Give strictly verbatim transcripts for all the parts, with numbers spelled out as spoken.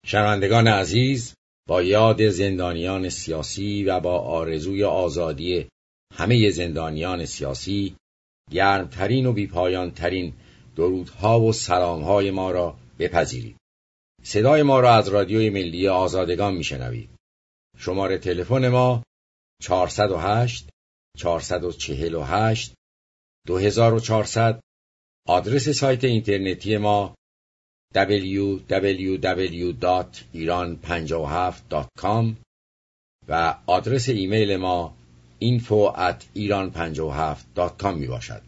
شنوندگان عزیز، با یاد زندانیان سیاسی و با آرزوی آزادی همه زندانیان سیاسی، گرمترین و بیپایانترین درودها و سلامهای ما را بپذیرید. صدای ما را از رادیوی ملی آزادگان میشنوید. شماره تلفن ما چهارصد و هشت چهارصد و چهل و هشت دو هزار و چهارصد. آدرس سایت اینترنتی ما دبلیو دبلیو دبلیو دات ایران پنجاه و هفت دات کام و آدرس ایمیل ما اینفو ات ایران پنجاه و هفت دات کام می باشد.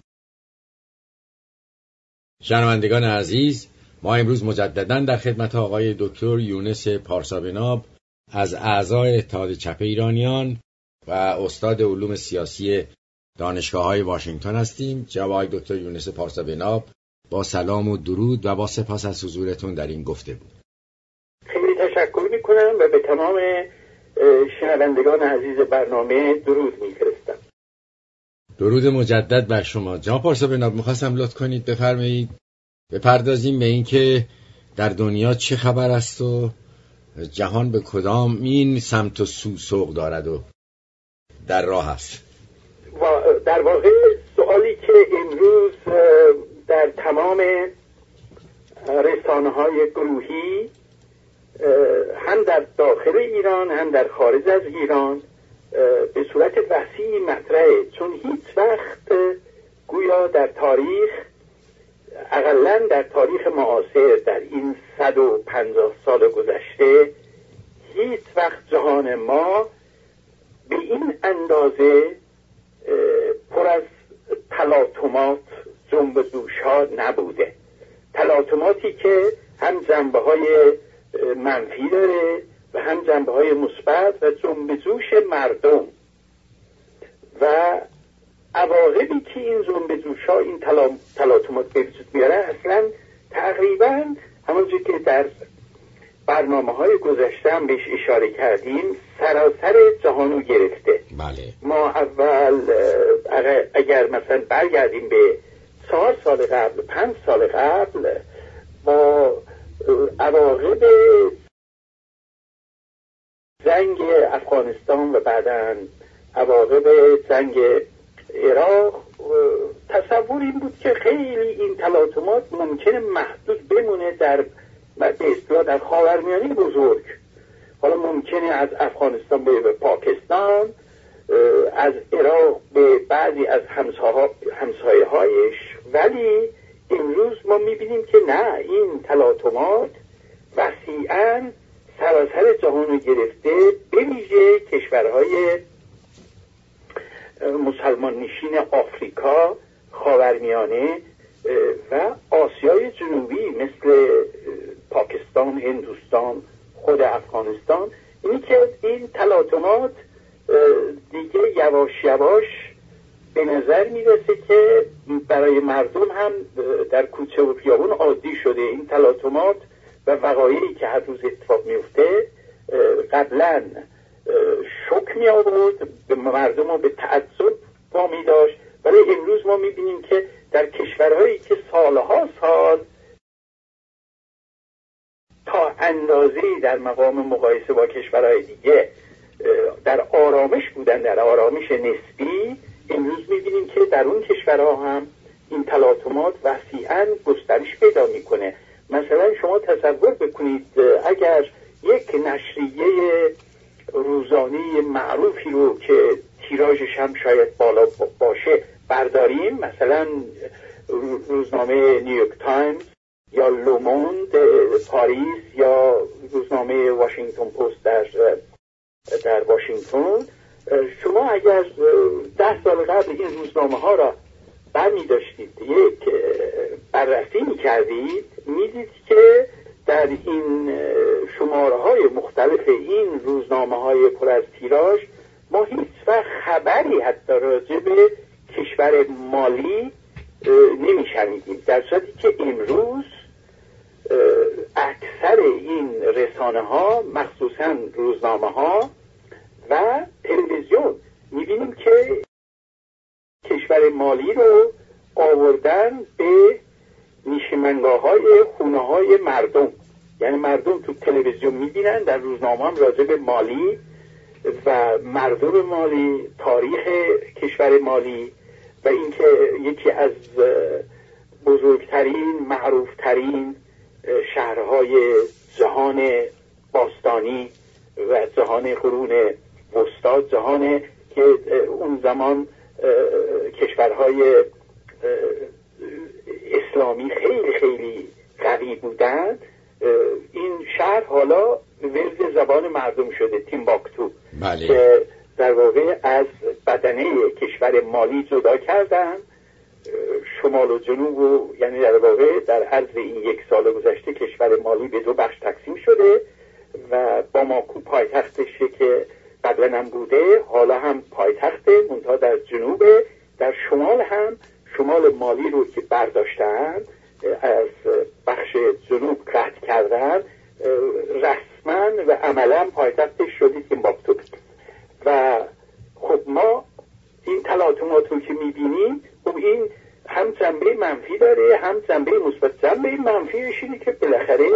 شنوندگان عزیز، ما امروز مجدداً در خدمت آقای دکتر یونس پارسابناب از اعضای اتحاد چپ ایرانیان و استاد علوم سیاسی دانشگاه‌های واشنگتن هستیم. جناب آقای دکتر یونس پارسابناب، با سلام و درود و با سپاس از حضورتون در این گفتگو. خیلی تشکر میکنم و به تمام شنوندگان عزیز برنامه درود میفرستم. درود مجدد بر شما. جناب پارسابناب، میخواستم لطف کنید بفرمایید بپردازیم به این که در دنیا چه خبر است و جهان به کدام این سمت و سو سوق دارد و در راه است. در واقع سوالی که امروز در تمام رسانه‌های گروهی هم در داخل ایران هم در خارج از ایران به صورت وسیع مطرحه، چون هیچ وقت گویا در تاریخ، اقلاً در تاریخ معاصر، در این صد و پنجاه سال گذشته، هیچ وقت جهان ما به این اندازه پر از تلاطمات، جنب و جوش‌ها نبوده. تلاطماتی که هم جنبه‌های منفی داره و هم جنبه‌های مثبت و جنب و جوش مردم و عواقبی که این جنب و جوش‌ها، این تلاطمات به وجود میاره، اصلا تقریبا همونجور که در برنامه‌های گذشته هم بهش اشاره کردیم، سراسر جهانو گرفته. بله. ما اول اگر مثلا برگردیم به چهار سال قبل، پنج سال قبل، با عواقب جنگ افغانستان و بعداً عواقب جنگ عراق، تصور این بود که خیلی این تلاطمات ممکنه محدود بمونه در به اصطلاح در خاورمیانه بزرگ. حالا ممکنه از افغانستان به پاکستان، از عراق به بعضی از همسایه هایش، ولی امروز ما میبینیم که نه، این تلاطمات وسیعاً سراسر جهان رو گرفته، به ویژه کشورهای مسلمان نشین آفریقا، خاورمیانه و آسیای جنوبی مثل پاکستان، هندوستان، خود افغانستان. اینی که این تلاطمات دیگه یواش یواش به نظر میرسه که برای مردم هم در کوچه و خیابون عادی شده. این تلاطمات و وقایعی که هر روز اتفاق میفته قبلا شوک می آورد، به مردم رو به تعجب وامی داشت، ولی امروز ما میبینیم که در کشورهایی که سالها سال تا اندازه‌ای در مقام مقایسه با کشورهای دیگه در آرامش بودن، در آرامش نسبی، امروز میبینیم که در اون کشورها هم این تلاطمات وسیعاً گسترش پیدا میکنه. مثلا شما تصور بکنید اگر یک نشریه روزانه معروفی رو که تیراژش هم شاید بالا باشه برداریم، مثلا روزنامه نیویورک تایمز یا لوموند پاریس یا روزنامه واشنگتن پست در در واشنگتن، شما اگر ده سال قبل این روزنامه ها را برمی داشتید، یک بررسی می کردید، می دید که در این شماره های مختلف این روزنامه های پر از تیراژ ما هیچ وقت خبری حتی راجع به کشور مالی نمی شنیدیم، در صورتی که امروز اکثر این رسانه ها، مخصوصا روزنامه ها و تلویزیون، میبینیم که کشور مالی رو آوردن به نیشمنگاه های خونه های مردم یعنی مردم تو تلویزیون میبینن، در روزنامه هم راجع به مالی و مردم مالی، تاریخ کشور مالی و اینکه یکی از بزرگترین معروفترین شهرهای جهان باستانی و جهان قرون وسطی، جهان که اون زمان کشورهای اسلامی خیلی خیلی قوی بودند، این شهر حالا ولد زبان مردم شده، تیمباکتو. بله. که در واقع از بدنه کشور مالی جدا کردن شمال و جنوب و یعنی در واقع در عرض این یک سال گذشته کشور مالی به دو بخش تقسیم شده و باماکو پایتختشه که قبلا هم بوده، حالا هم پایتخته، منتها در جنوب. در شمال هم شمال مالی رو که برداشتن از بخش جنوب قطع کردن، رسما و عملا پایتختش شده تیمباکتو. و خب ما این تلاطمات رو که میبینیم، خب این هم جنبه منفی داره هم جنبه مثبت. جنبه منفیش اینه که بالاخره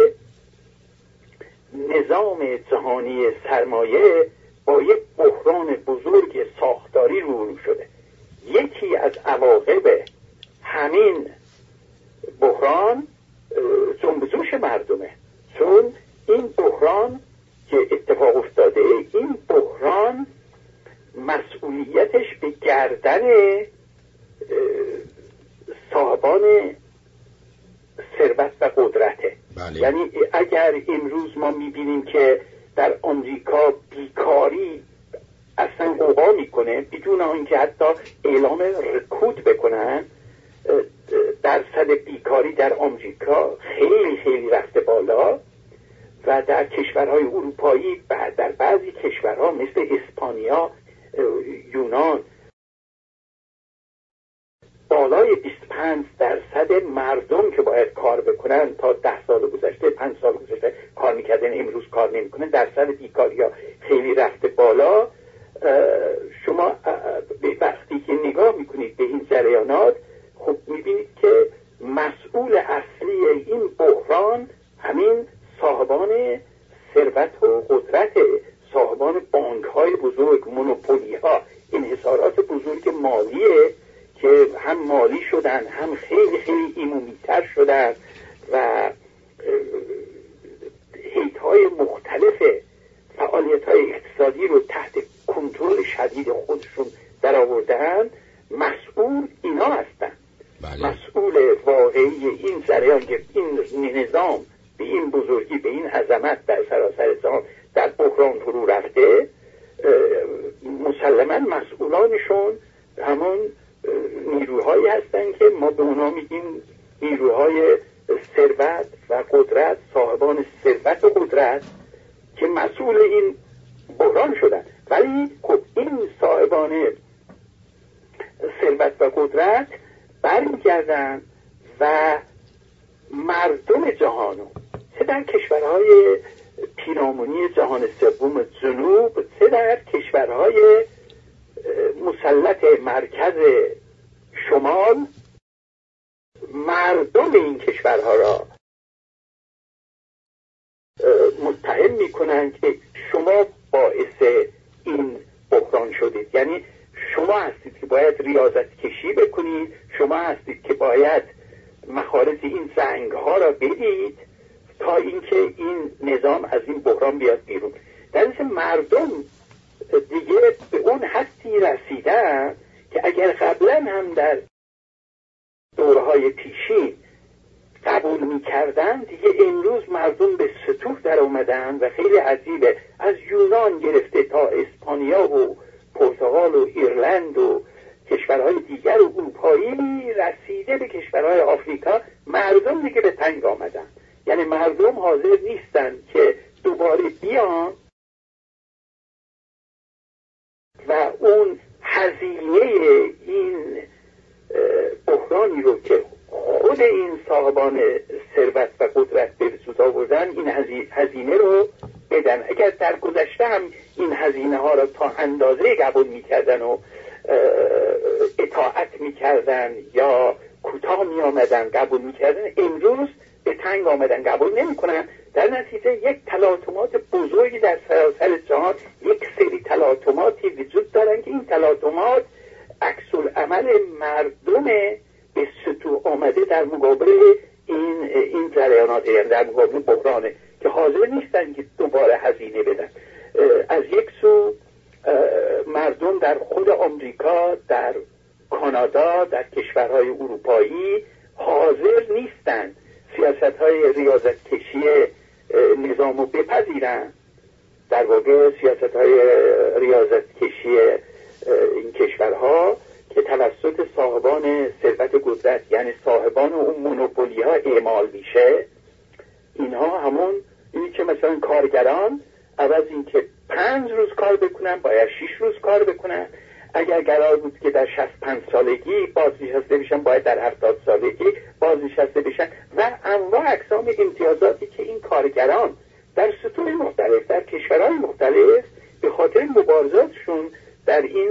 نظام جهانی سرمایه با یک بحران بزرگ ساختاری روبرو شده. یکی از عواقب همین بحران جنب جوش مردمه، چون این بحران که اتفاق افتاده، این بحران مسئولیتش به گردن صاحبان ثروت و قدرته. بله. یعنی اگر امروز ما میبینیم که در آمریکا بیکاری اصلا قوقا میکنه بدون آنکه حتی اعلام رکود بکنن، درصد بیکاری در آمریکا خیلی خیلی رفته بالا و در کشورهای اروپایی در بعضی کشورها مثل اسپانیا، یونان، بالای بیست و پنج درصد مردم که باید کار بکنن تا ده سال گذشته، پنج سال گذشته کار میکردن، امروز کار نمیکنن، درصد بیکاری ها خیلی رفته بالا. شما به وقتی که نگاه میکنید به این جریانات، خب میبینید که مسئول اصلی این بحران همین صاحبان ثروت و قدرت، صاحبان بانک های بزرگ، مونوپولی ها، انحصارات بزرگ مالیه که هم مالی شدن هم خیلی خیلی ایمونیتر شدن و حیط‌های مختلف فعالیت‌های اقتصادی رو تحت کنترل شدید خودشون در آوردن. مسئول اینا هستن. بله. مسئول واقعی این جریان که این نظام به این بزرگی، به این عظمت در سراسر جهان در بحران فرو رفته، مسلماً مسئولانشون همون نیروهایی هستن که ما به اونا میگیم نیروهای ثروت و قدرت، صاحبان ثروت و قدرت که مسئول این بحران شدن. ولی خب این صاحبان ثروت و قدرت برمیگردن و مردم جهانو، چه در کشورهای پیرامونی جهان سوم جنوب، چه در کشورهای مسلط مرکز شمال، مردم این کشورها را متهم میکنن که شما باعث این بحران شدید. یعنی شما هستید که باید ریاضت کشی بکنید، شما هستید که باید مخارج این زنگ ها را بدید تا اینکه این نظام از این بحران بیاد بیرون. در اصل مردم دیگه به اون حدی رسیدن که اگر قبلا هم در دورهای پیشین قبول میکردن، دیگه امروز مردم به سطوح در اومدن و خیلی عجیبه، از یونان گرفته تا اسپانیا و پرتغال و ایرلند و کشورهای دیگر و اروپایی رسیده به کشورهای آفریقا، مردم دیگه به تنگ آمدن. یعنی مردم حاضر نیستن که دوباره بیان و اون هزینه این بحرانی رو که خود این صاحبان ثروت و قدرت به وجود آوردن، این هزینه رو بدن. اگر در گذشته هم این هزینه ها را تا اندازه قبول میکردن و اطاعت میکردن یا کوتاه میامدن قبول میکردن، امروز به تنگ آمدن، قبول نمیکنن، در نتیجه یک تلاطمات بزرگی در سراسر جهان، یک سری تلاطماتی وجود دارن که این تلاطمات عکس العمل مردم به سطوح آمده در مقابل این این جریانات، یعنی در مقابل بحرانه که حاضر نیستن که دوباره هزینه بدن. از یک سو مردم در خود آمریکا، در کانادا، در کشورهای اروپایی حاضر نیستن سیاست‌های ریاضت کشی نظام رو بپذیرن، در واقع سیاست‌های ریاضت کشی این کشورها که توسط صاحبان ثروت قدرت، یعنی صاحبان اون مونوپولی ها اعمال میشه. اینها همون اینی که مثلا کارگران عوض این که پنج روز کار بکنن باید شش روز کار بکنن، اگر قرار بود که در شصت و پنج سالگی بازنشسته بشن باید در هفتاد سالگی بازنشسته بشن و انواع اقسام امتیازاتی که این کارگران در سطوح مختلف در کشورهای مختلف به خاطر مبارزاتشون در این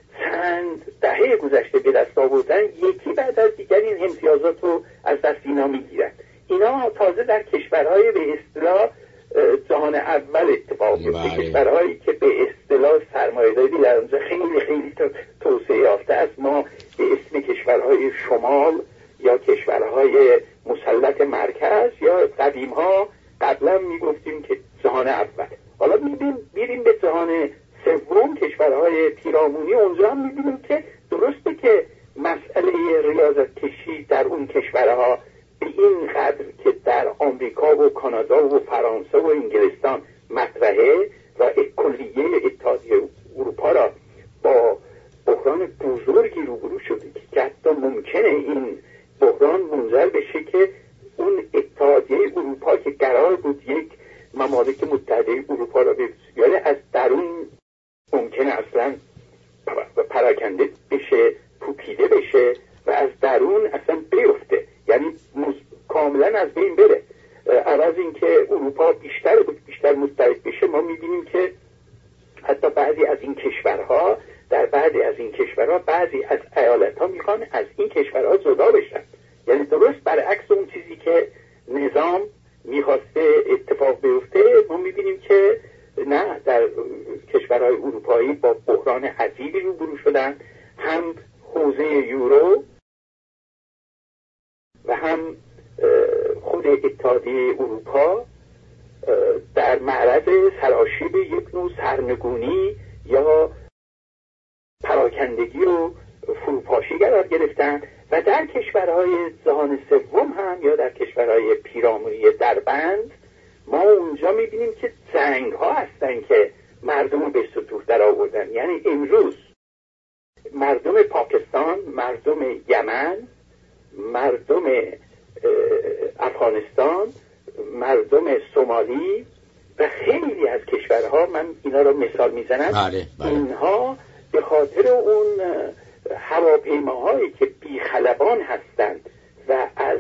چند دهه گذشته به دست آوردن، یکی بعد از دیگر این امتیازات رو از دست اینا میگیرن. اینا تازه در کشورهای به اصطلاح جهان اول اتفاق میفته، کشورهایی که به اصطلاح سرمایه‌داری در اونجا خیلی خیلی توسعه یافته است. ما به اسم کشورهای شمال یا کشورهای مسلط مرکز یا قدیم‌ها قبلا میگفتیم که جهان اول. حالا میبینیم بیریم به جهان سوم، کشورهای پیرامونی، اونجا هم میبینیم که درسته که مسئله ریاضت کشی در اون کشورها به این قدر که در آمریکا و کانادا و فرانسه و انگلستان مطرحه و کلیه اتحادیه اروپا را با بحران بزرگی روبرو شده که حتی ممکنه این بحران منجر بشه که اون اتحادیه اروپا که قرار بود یک ممالک متحده اروپا را بسیاره از درون ممکنه اصلا پراکنده بشه، پوکیده بشه و از درون اصلا بیفته، یعنی کاملا از بین بره. عوض این که اروپا بیشتر بود بیشتر متحد بشه، ما میبینیم که حتی بعضی از این کشورها در بعضی از این کشورها بعضی از ایالتها میخوان از این کشورها جدا بشن، یعنی درست برعکس اون چیزی که نظام میخواسته اتفاق بیفته. ما میبینیم که نه، در کشورهای اروپایی با بحران عجیبی روبرو شدن، هم حوزه یورو و هم خود اتحادیه اروپا در معرض سراشیب یک نوع سرنگونی یا پراکندگی و فروپاشی قرار گرفتن و در کشورهای جهان سوم هم یا در کشورهای پیرامونی دربند ما اونجا میبینیم که جنگ ها هستن که مردم به سطوح در آوردن. یعنی امروز مردم پاکستان، مردم یمن، مردم افغانستان، مردم somali و خیلی از کشورها، من اینا رو مثال میزنم، بله، بله. اینها به خاطر اون هواپیماهایی که بیخلبان هستند و از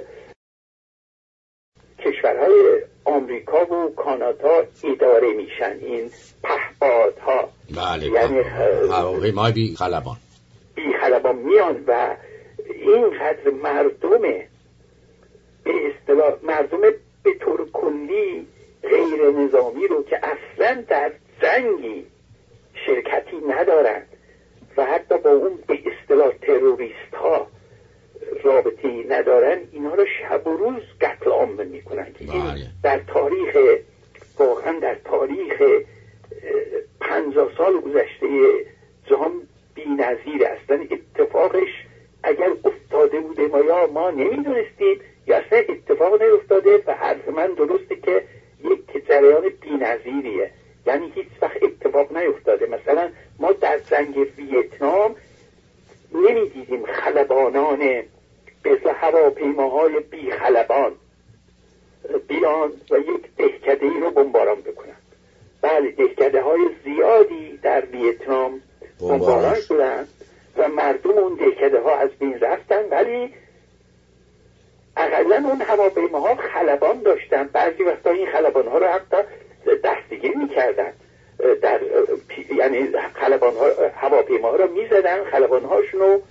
کشورهای آمریکا و کانادا اداره میشن، این پهپادها، بله، یعنی هواپیمای بیخلبان بیخلبان میان و اینقدر مردم به اصطلاح مردم به طور کلی غیر نظامی رو که اصلا در جنگی شرکتی ندارند و حتی با اون به اصطلاح تروریست ها رابطه‌ای ندارن، اینا رو شب و روز قتل عام میکنن که این در تاریخ، واقعا در تاریخ پنجاه سال گذشته جهان بی‌نظیره. اصلا اتفاقش اگر افتاده بوده ما یا ما نمیدونستیم یا اصلا اتفاق نیفتاده و حرف من درسته که یک جریان بی‌نظیریه، یعنی هیچ وقت اتفاق نیفتاده. مثلا ما در جنگ ویتنام نمیدیدیم خلبانان به هواپیماهای بی خلبان بیان و یک دهکده ای رو بمباران بکنن. بله، دهکده های زیادی در ویتنام بمباران شدن و مردم اون دهکده ها از بین رفتن، ولی اقلا اون هواپیماها خلبان داشتن. بعضی وقتا این خلبان ها رو حتی دستگیر میکردن، در یعنی خلبان ها هواپیما ها رو میزدن، خلبان هاشون رو